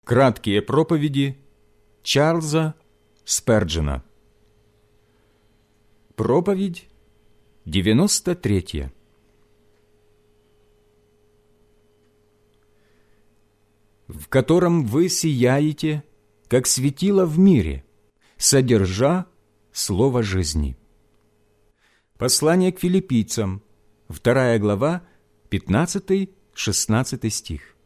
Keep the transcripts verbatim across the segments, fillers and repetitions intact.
Краткие проповеди Чарльза Сперджена. Проповедь девяносто третья. В котором вы сияете, как светило в мире, содержа слово жизни. Послание к филиппийцам, вторая глава, пятнадцатый-шестнадцатый стих.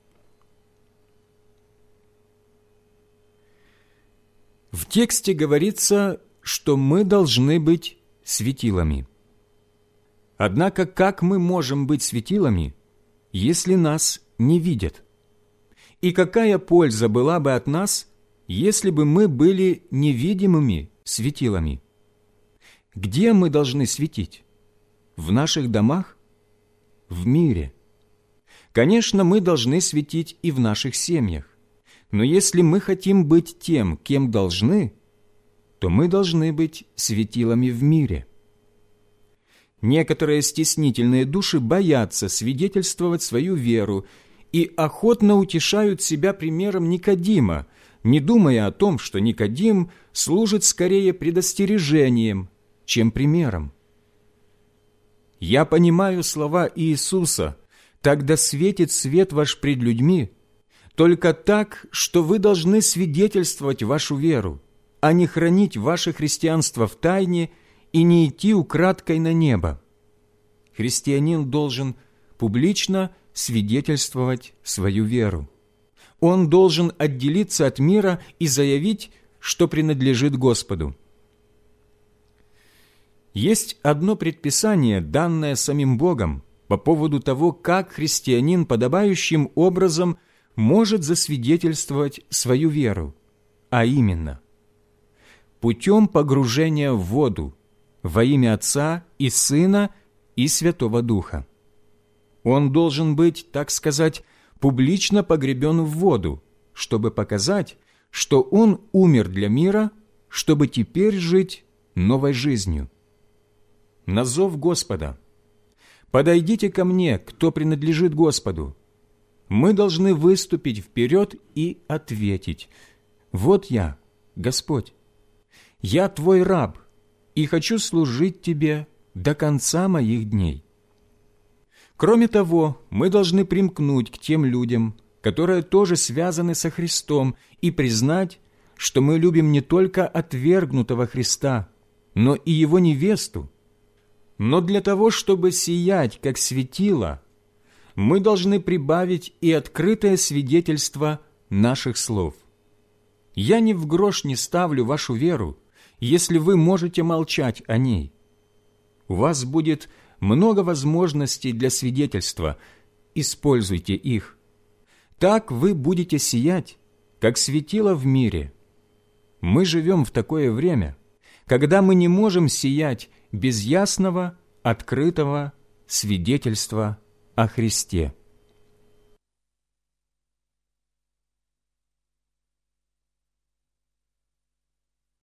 В тексте говорится, что мы должны быть светилами. Однако как мы можем быть светилами, если нас не видят? И какая польза была бы от нас, если бы мы были невидимыми светилами? Где мы должны светить? В наших домах? В мире? Конечно, мы должны светить и в наших семьях. Но если мы хотим быть тем, кем должны, то мы должны быть светилами в мире. Некоторые стеснительные души боятся свидетельствовать свою веру и охотно утешают себя примером Никодима, не думая о том, что Никодим служит скорее предостережением, чем примером. «Я понимаю слова Иисуса, тогда светит свет ваш пред людьми, только так, что вы должны свидетельствовать вашу веру, а не хранить ваше христианство в тайне и не идти украдкой на небо». Христианин должен публично свидетельствовать свою веру. Он должен отделиться от мира и заявить, что принадлежит Господу. Есть одно предписание, данное самим Богом, по поводу того, как христианин подобающим образом может засвидетельствовать свою веру, а именно путем погружения в воду во имя Отца и Сына и Святого Духа. Он должен быть, так сказать, публично погребен в воду, чтобы показать, что он умер для мира, чтобы теперь жить новой жизнью. На зов Господа: «Подойдите ко мне, кто принадлежит Господу», мы должны выступить вперед и ответить: «Вот я, Господь, я Твой раб, и хочу служить Тебе до конца моих дней». Кроме того, мы должны примкнуть к тем людям, которые тоже связаны со Христом, и признать, что мы любим не только отвергнутого Христа, но и Его невесту. Но для того, чтобы сиять, как светило, мы должны прибавить и открытое свидетельство наших слов. Я ни в грош не ставлю вашу веру, если вы можете молчать о ней. У вас будет много возможностей для свидетельства, используйте их. Так вы будете сиять, как светило в мире. Мы живем в такое время, когда мы не можем сиять без ясного, открытого свидетельства о Христе.